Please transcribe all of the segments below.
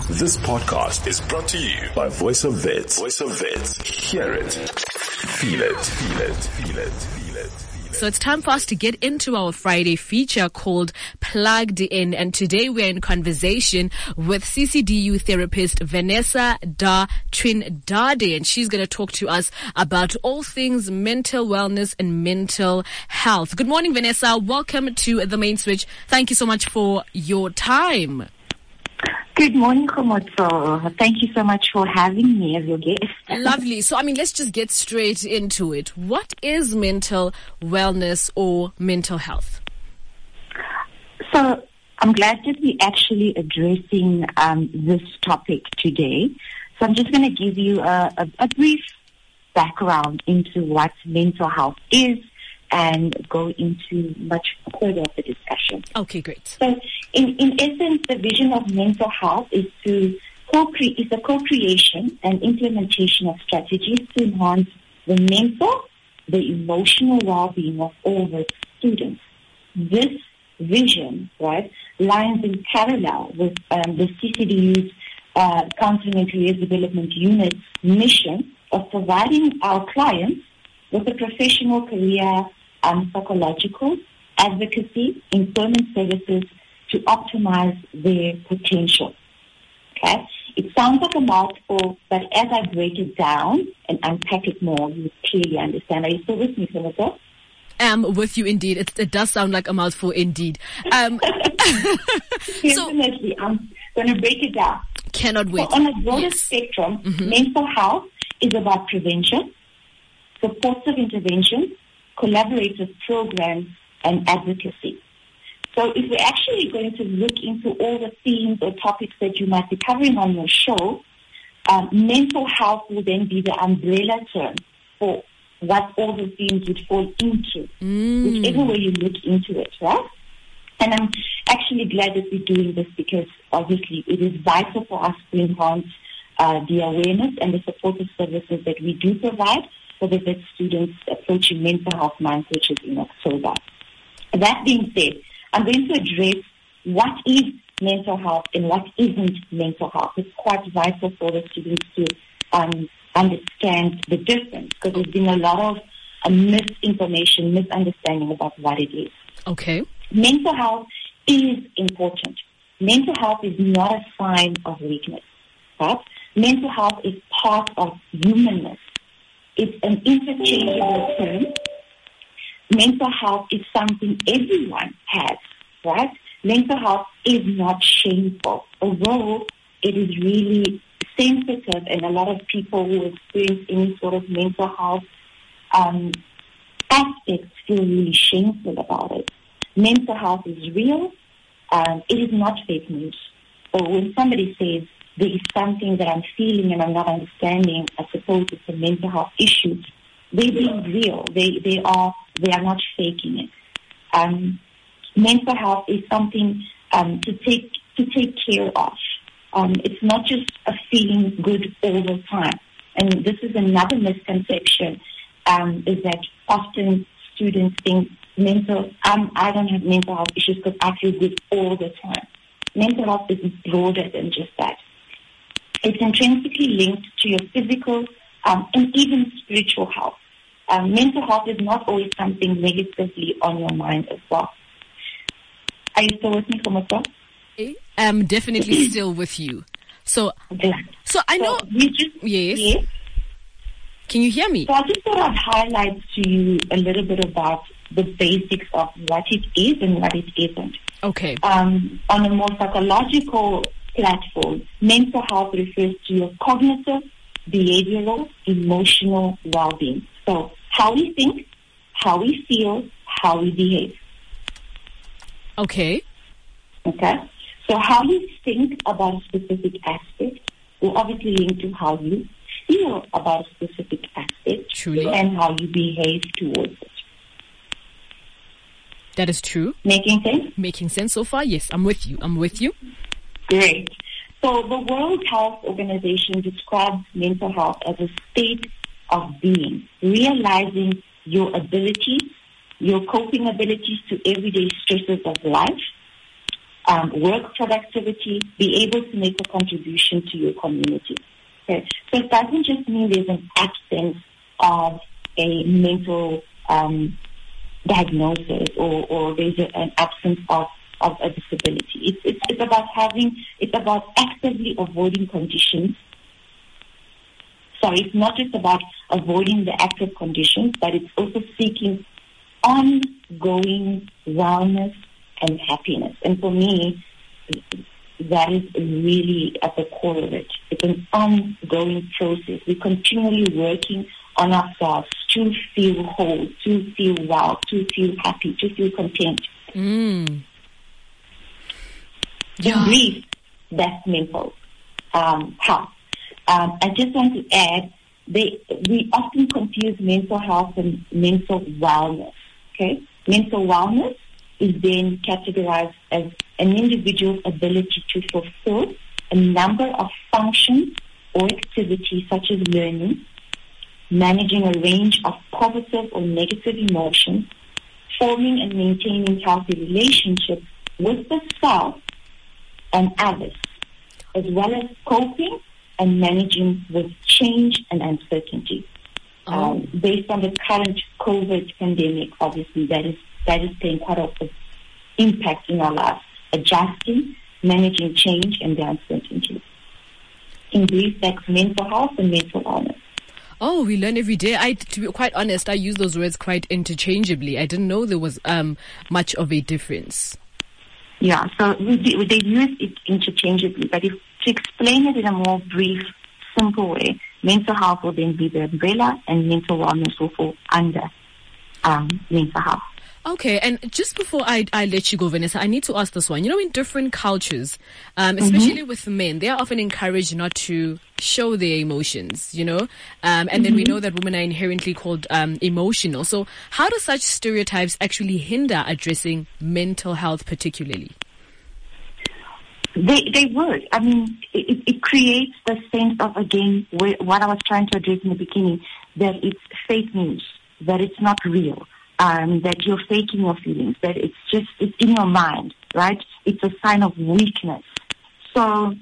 This podcast is brought to you by Voice of Vets. Voice of Vets. Hear it. Feel it. Feel it. Feel it. Feel it. So it's time for us to get into our Friday feature called Plugged In. And today we're in conversation with CCDU therapist Vanessa Da Trindade. And she's going to talk to us about all things mental wellness and mental health. Good morning, Vanessa. Welcome to The Main Switch. Thank you so much for your time. Good morning, Khomotso. Thank you so much for having me as your guest. Lovely. So, let's just get straight into it. What is mental wellness or mental health? So, I'm glad that we're actually addressing this topic today. So, I'm just going to give you a brief background into what mental health is and go into much further of the discussion. Okay, great. So, in essence, the vision of mental health is the co-creation and implementation of strategies to enhance the mental, the emotional well-being of all the students. This vision, right, lines in parallel with the CCDU's Counseling and Career Development Unit's mission of providing our clients with a professional career psychological advocacy, employment services to optimize their potential. Okay? It sounds like a mouthful, but as I break it down and unpack it more, you clearly understand. Are you still with me, Philippa? I'm with you indeed. It does sound like a mouthful indeed. Definitely. I'm going to break it down. Cannot wait. So on a broader spectrum, mental health is about prevention, supportive intervention, collaborative programs, and advocacy. So if we're actually going to look into all the themes or topics that you might be covering on your show, mental health will then be the umbrella term for what all the themes would fall into, whichever way you look into it, right? And I'm actually glad that we're doing this because obviously it is vital for us to enhance the awareness and the supportive services that we do provide for the vet students approaching Mental Health Month, which is in October. That being said, I'm going to address what is mental health and what isn't mental health. It's quite vital for the students to understand the difference because there's been a lot of misinformation, misunderstanding about what it is. Okay. Mental health is important. Mental health is not a sign of weakness. Right? Mental health is part of humanness. It's an interchangeable term. Mental health is something everyone has, right? Mental health is not shameful, although it is really sensitive, and a lot of people who experience any sort of mental health aspects feel really shameful about it. Mental health is real. It is not fake news. So when somebody says there is something that I'm feeling and I'm not understanding, I suppose it's a mental health issue, they're being real. They are not faking it. Mental health is something to take care of. It's not just a feeling good all the time. And this is another misconception, is that often students think I don't have mental health issues because I feel good all the time. Mental health is broader than just that. It's intrinsically linked to your physical and even spiritual health. Mental health is not always something negatively on your mind as well. Are you still with me, Khomotso? I'm definitely still with you. So I know. Yes. Can you hear me? So I just thought I'd highlight to you a little bit about the basics of what it is and what it isn't. Okay. On a more psychological platform, mental health refers to your cognitive, behavioral, emotional well-being. So how we think, how we feel, how we behave. Okay. Okay. So how you think about a specific aspect will obviously link to how you feel about a specific aspect. Truly. And how you behave towards it. That is true. Making sense? Making sense so far? Yes, I'm with you. Great. So the World Health Organization describes mental health as a state of being, realizing your abilities, your coping abilities to everyday stresses of life, work productivity, be able to make a contribution to your community. Okay? So it doesn't just mean there's an absence of a mental diagnosis or there's an absence of a disability. It's about actively avoiding conditions. Sorry, it's not just about avoiding the active conditions, but it's also seeking ongoing wellness and happiness. And for me, that is really at the core of it. It's an ongoing process. We're continually working on ourselves to feel whole, to feel well, to feel happy, to feel content. Yeah. In brief, that's mental health. I just want to add, we often confuse mental health and mental wellness. Okay, mental wellness is then categorized as an individual's ability to fulfill a number of functions or activities such as learning, managing a range of positive or negative emotions, forming and maintaining healthy relationships with the self and others, as well as coping and managing with change and uncertainty. Based on the current COVID pandemic, obviously that is playing quite an impact in our lives, adjusting, managing change and the uncertainty. In brief, that's mental health and mental wellness. Oh, we learn every day. To be quite honest, I use those words quite interchangeably. I didn't know there was much of a difference. Yeah, so they use it interchangeably, but to explain it in a more brief, simple way, mental health will then be the umbrella and mental wellness will fall under mental health. Okay, and just before I let you go, Vanessa, I need to ask this one. You know, in different cultures, especially with men, they are often encouraged not to show their emotions, you know, and then we know that women are inherently called emotional. So how do such stereotypes actually hinder addressing mental health particularly? They would. I mean, it creates the sense of, again, what I was trying to address in the beginning, that it's fake news, that it's not real. That you're faking your feelings, that it's in your mind, right? It's a sign of weakness. So,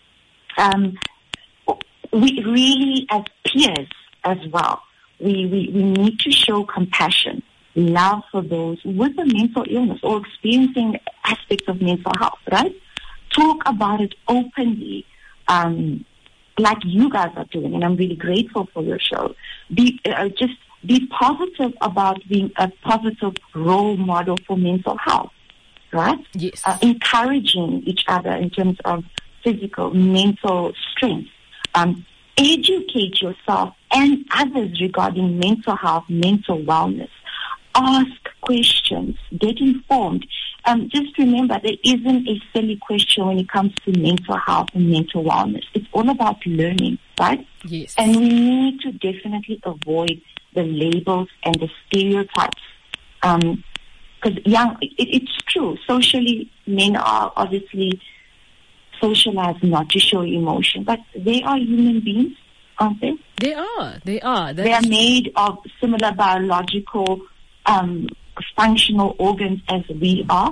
we really, as peers as well, we need to show compassion, love for those with a mental illness or experiencing aspects of mental health, right? Talk about it openly, like you guys are doing, and I'm really grateful for your show. Be positive about being a positive role model for mental health, right? Yes. Encouraging each other in terms of physical, mental strength. Educate yourself and others regarding mental health, mental wellness. Ask questions. Get informed. Just remember, there isn't a silly question when it comes to mental health and mental wellness. It's all about learning, right? Yes. And we need to definitely avoid the labels and the stereotypes. Because it's true. Socially, men are obviously socialized not to show emotion, but they are human beings, aren't they? They are. They are made of similar biological, functional organs as we are.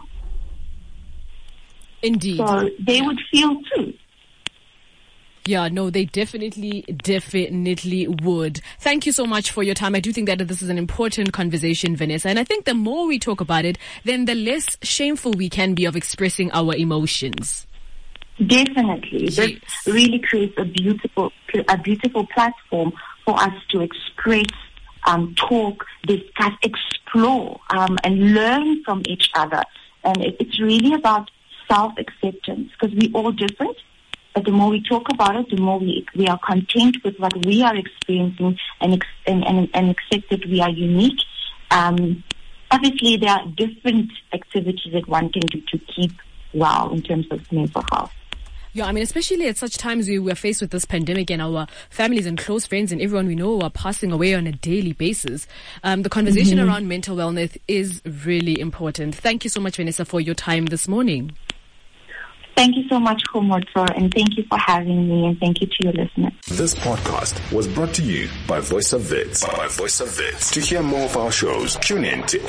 Indeed. So they would feel too. Yeah, no, they definitely would. Thank you so much for your time. I do think that this is an important conversation, Vanessa. And I think the more we talk about it, then the less shameful we can be of expressing our emotions. Definitely. Yes. This really creates a beautiful platform for us to express, talk, discuss, explore, and learn from each other. And it's really about self-acceptance, because we're all different. But the more we talk about it, the more we are content with what we are experiencing and accept that we are unique. Obviously, there are different activities that one can do to keep well in terms of mental health. Yeah, I mean, especially at such times we are faced with this pandemic and our families and close friends and everyone we know are passing away on a daily basis. The conversation around mental wellness is really important. Thank you so much, Vanessa, for your time this morning. Thank you so much, Khomotso, and thank you for having me, and thank you to your listeners. This podcast was brought to you by Voice of Wits. To hear more of our shows, tune in to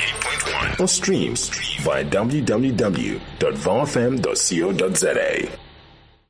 88.1 or streams via www.vowfm.co.za.